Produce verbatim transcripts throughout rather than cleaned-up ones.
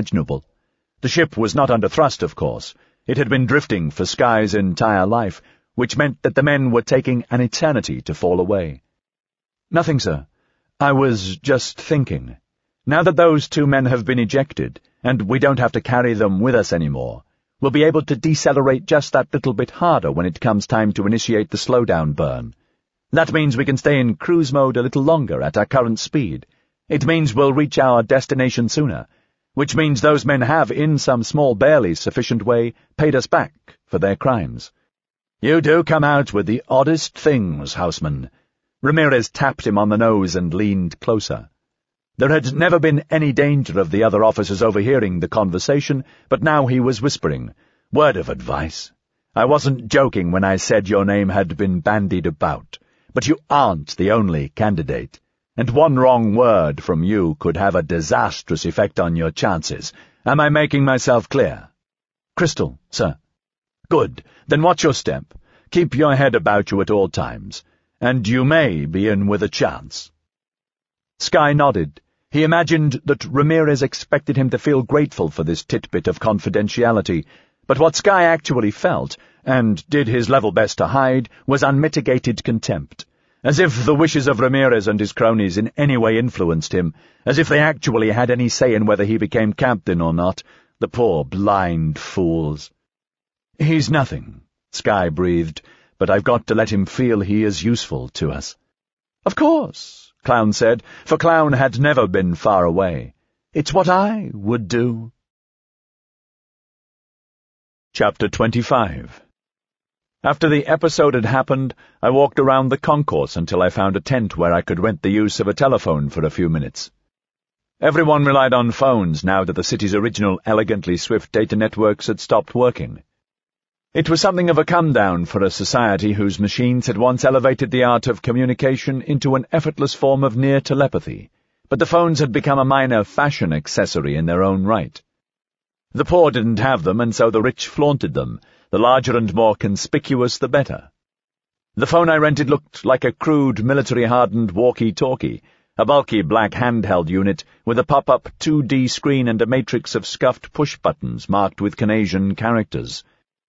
imaginable. The ship was not under thrust, of course. It had been drifting for Sky's entire life, which meant that the men were taking an eternity to fall away. "Nothing, sir. I was just thinking. Now that those two men have been ejected, and we don't have to carry them with us anymore, we'll be able to decelerate just that little bit harder when it comes time to initiate the slowdown burn. That means we can stay in cruise mode a little longer at our current speed. It means we'll reach our destination sooner, which means those men have, in some small, barely sufficient way, paid us back for their crimes. You do come out with the oddest things, Houseman." Ramirez tapped him on the nose and leaned closer. There had never been any danger of the other officers overhearing the conversation, but now he was whispering, "Word of advice. I wasn't joking when I said your name had been bandied about, but you aren't the only candidate, and one wrong word from you could have a disastrous effect on your chances. Am I making myself clear?" "Crystal, sir." "Good. Then watch your step. Keep your head about you at all times, and you may be in with a chance." Sky nodded. He imagined that Ramirez expected him to feel grateful for this titbit of confidentiality, but what Sky actually felt, and did his level best to hide, was unmitigated contempt, as if the wishes of Ramirez and his cronies in any way influenced him, as if they actually had any say in whether he became captain or not. The poor blind fools. "He's nothing," Sky breathed, "but I've got to let him feel he is useful to us." "Of course," Clown said, for Clown had never been far away. "It's what I would do." Chapter twenty-five. After the episode had happened, I walked around the concourse until I found a tent where I could rent the use of a telephone for a few minutes. Everyone relied on phones now that the city's original elegantly swift data networks had stopped working. It was something of a come-down for a society whose machines had once elevated the art of communication into an effortless form of near telepathy, but the phones had become a minor fashion accessory in their own right. The poor didn't have them, and so the rich flaunted them. The larger and more conspicuous, the better. The phone I rented looked like a crude, military-hardened walkie-talkie, a bulky black handheld unit with a pop-up two D screen and a matrix of scuffed push-buttons marked with Canadian characters.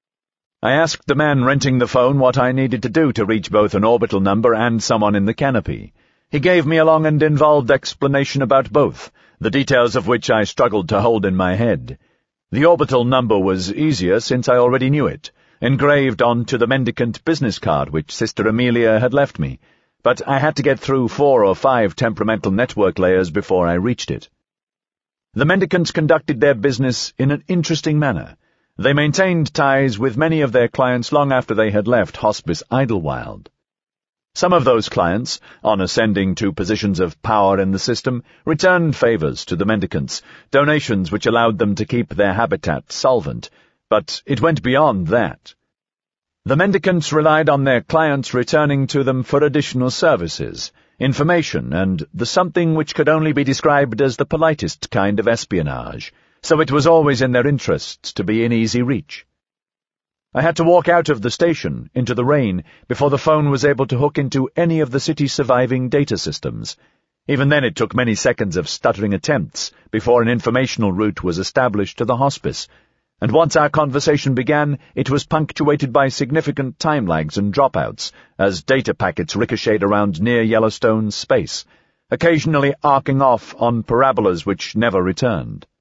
I asked the man renting the phone what I needed to do to reach both an orbital number and someone in the canopy. He gave me a long and involved explanation about both, the details of which I struggled to hold in my head. The orbital number was easier since I already knew it, engraved onto the mendicant business card which Sister Amelia had left me, but I had to get through four or five temperamental network layers before I reached it. The mendicants conducted their business in an interesting manner. They maintained ties with many of their clients long after they had left Hospice Idlewild. Some of those clients, on ascending to positions of power in the system, returned favors to the mendicants, donations which allowed them to keep their habitat solvent, but it went beyond that. The mendicants relied on their clients returning to them for additional services, information, and the something which could only be described as the politest kind of espionage, so it was always in their interests to be in easy reach. I had to walk out of the station, into the rain, before the phone was able to hook into any of the city's surviving data systems. Even then it took many seconds of stuttering attempts before an informational route was established to the hospice, and once our conversation began, it was punctuated by significant time lags and dropouts as data packets ricocheted around near Yellowstone's space, occasionally arcing off on parabolas which never returned.